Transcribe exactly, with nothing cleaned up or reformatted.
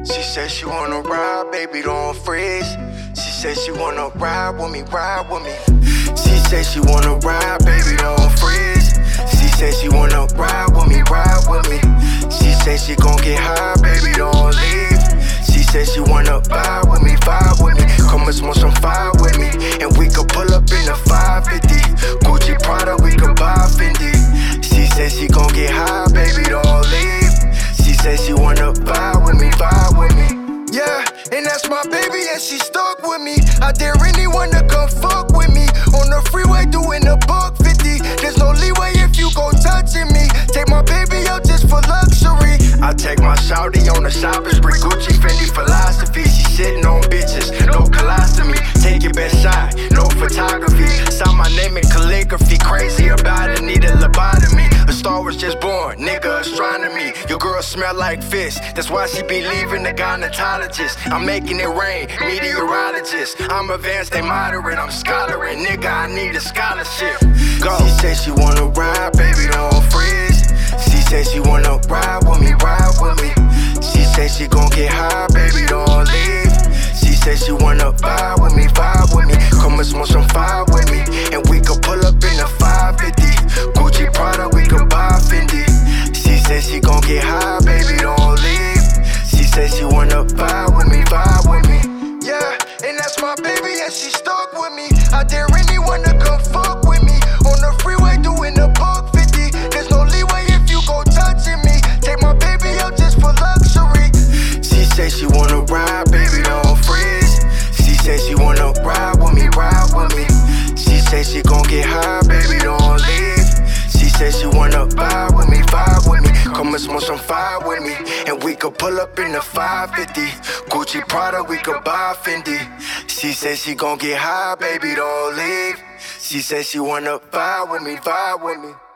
She said she wanna ride, baby, don't freeze. She said she wanna ride with me, ride with me. She said she wanna ride, baby, don't freeze. She said she wanna ride with me, ride with me. She said she gon' get high, baby, don't leave. She said she wanna vibe with me, vibe with me. Come and smoke some fire with me, and we could pull up in the five fifty. Gucci Prada, we could buy Fendi. She said she gon' get high, baby, don't leave. She said she wanna vibe with me, vibe with me. Yeah, and that's my baby, and she stuck with me. I dare anyone to come fuck with me. On the freeway doing a buck fifty. There's no leeway if you go touching me. Take my baby out just for luxury. I take my shawty on the shopping spree. Gucci, Fendi philosophy. She sitting on bitches, no colostomy. Take your best shot, no photography. Sign my name in calligraphy. Crazy about it, need a lobotomy. A star was just born, nigga, astronomy. Your girl smell like fish, that's why she be leaving the gynecologist. I'm making it rain, meteorologist. I'm advanced, they moderate, I'm scholaring. Nigga, I need a scholarship. Go. She said she wanna ride, baby, don't freeze. She said she wanna ride with me, ride with me. She said she gon' get high, baby, don't leave. She said she wanna vibe with me, vibe with me. Come and smoke some fire with me, and we could pull up in the five fifty. Gucci Prada, we could buy Fendi. She said she gon' get high, baby, don't leave. She said she wanna vibe with me, vibe with me. Yeah, and that's my baby, and she stuck with me. I dare anyone to come fuck with me. On the freeway doing a buck fifty. There's no leeway if you go touching me. Take my baby out just for luxury. She said she wanna ride, baby, don't freeze. She said she wanna ride with me, ride with me. She said she gon' get high, baby, don't leave. She said she wanna vibe with me, vibe with me. Come and smoke some fire with me, and we could pull up in the five fifty. Gucci Prada, we could buy Fendi. She said she gon' get high, baby, don't leave. She said she wanna vibe with me, vibe with me.